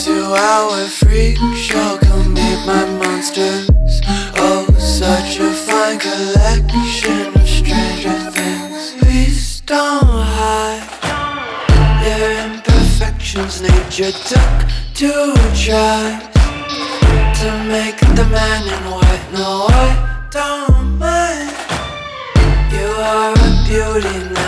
2-hour freak show, come meet my monsters. Oh, such a fine collection of stranger things. Please don't hide their imperfections. Nature took 2 tries to make the man in white. No, I don't mind. You are a beauty now.